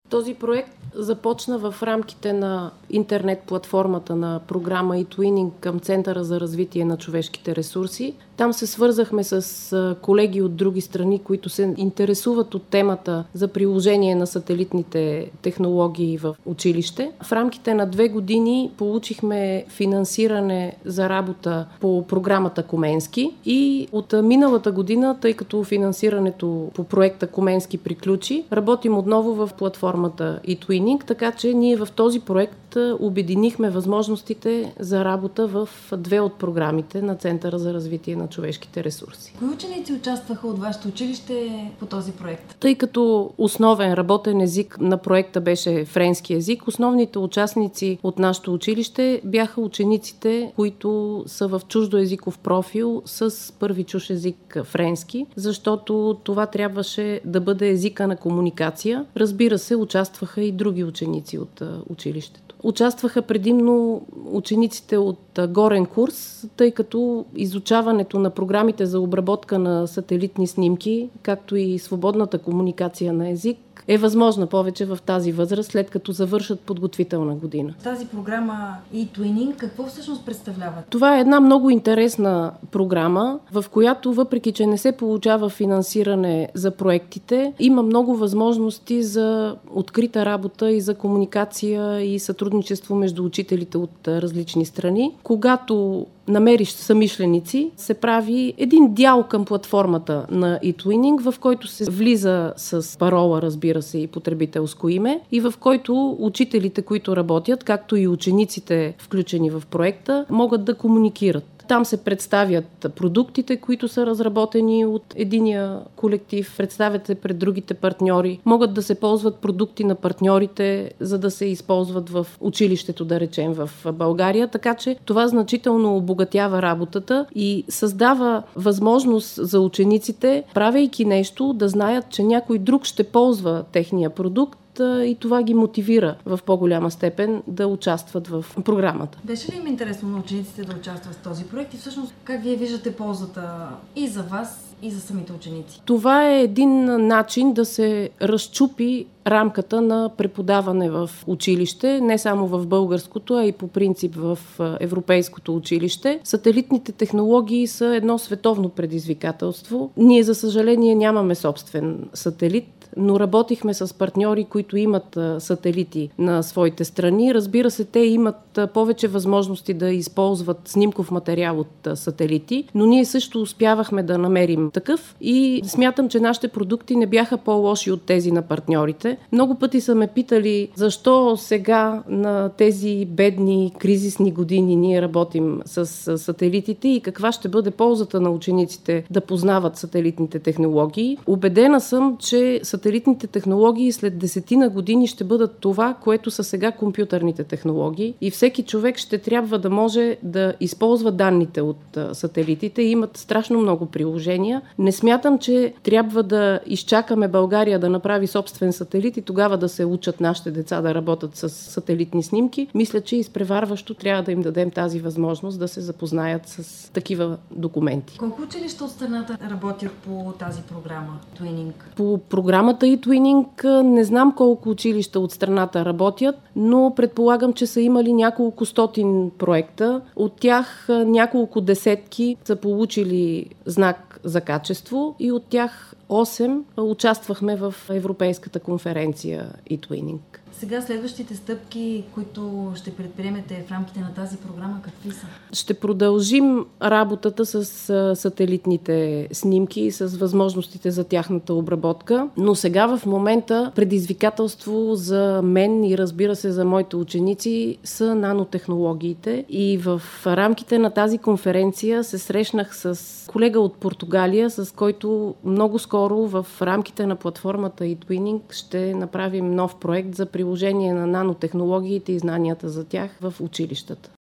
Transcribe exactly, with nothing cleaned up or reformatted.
Този проект започна в рамките на интернет платформата на програма eTwinning към Центъра за развитие на човешките ресурси. Там се свързахме с колеги от други страни, които се интересуват от темата за приложение на сателитните технологии в училище. В рамките на две години получихме финансиране за работа по програмата Коменски и от миналата година, тъй като финансирането по проекта Коменски приключи, работим отново в платформата eTwinning, така че ние в този проект обединихме възможностите за работа в две от програмите на Центъра за развитие на човешките ресурси. Кои ученици участваха от вашето училище по този проект? Тъй като основен работен език на проекта беше френски език, основните участници от нашето училище бяха учениците, които са в чуждоезиков профил с първи чужд език френски, защото това трябваше да бъде езика на комуникация. Разбира се, участваха и други ученици от училището. Участваха предимно учениците от горен курс, тъй като изучаването на програмите за обработка на сателитни снимки, както и свободната комуникация на език, е възможна повече в тази възраст, след като завършат подготвителна година. Тази програма eTwinning какво всъщност представлява? Това е една много интересна програма, в която, въпреки че не се получава финансиране за проектите, има много възможности за открита работа и за комуникация и сътрудничество между учителите от различни страни. Когато намериш съмишленици, се прави един дял към платформата на eTwinning, в който се влиза с парола, разбира се, и потребителско име, и в който учителите, които работят, както и учениците, включени в проекта, могат да комуникират. Там се представят продуктите, които са разработени от единия колектив, представят се пред другите партньори. Могат да се ползват продукти на партньорите, за да се използват в училището, да речем, в България. Така че това значително обогатява работата и създава възможност за учениците, правейки нещо, да знаят, че някой друг ще ползва техния продукт, и това ги мотивира в по-голяма степен да участват в програмата. Беше ли им интересно на учениците да участват в този проект и всъщност как вие виждате ползата и за вас, и за самите ученици? Това е един начин да се разчупи рамката на преподаване в училище, не само в българското, а и по принцип в европейското училище. Сателитните технологии са едно световно предизвикателство. Ние, за съжаление, нямаме собствен сателит, но работихме с партньори, които имат сателити на своите страни. Разбира се, те имат повече възможности да използват снимков материал от сателити, но ние също успявахме да намерим такъв и смятам, че нашите продукти не бяха по-лоши от тези на партньорите. Много пъти са ме питали защо сега на тези бедни кризисни години ние работим с сателитите и каква ще бъде ползата на учениците да познават сателитните технологии. Убедена съм, че сателитните технологии след десетина години ще бъдат това, което са сега компютърните технологии и всеки човек ще трябва да може да използва данните от сателитите. Имат страшно много приложения. Не смятам, че трябва да изчакаме България да направи собствен сателит и тогава да се учат нашите деца да работят с сателитни снимки. Мисля, че изпреварващо трябва да им дадем тази възможност да се запознаят с такива документи. Колко училища от страната работят по тази програма eTwinning? По програмата eTwinning не знам колко училища от страната работят, но предполагам, че са имали няколко стотин проекта. От тях няколко десетки са получили знак за качество и от тях осем участвахме в Европейската конференция eTwinning. Сега следващите стъпки, които ще предприемете в рамките на тази програма, какви са? Ще продължим работата с сателитните снимки и с възможностите за тяхната обработка, но сега в момента предизвикателство за мен и разбира се за моите ученици са нанотехнологиите и в рамките на тази конференция се срещнах с колега от Португалия, с който много скоро в рамките на платформата eTwinning ще направим нов проект за приложение на нанотехнологиите и знанията за тях в училищата.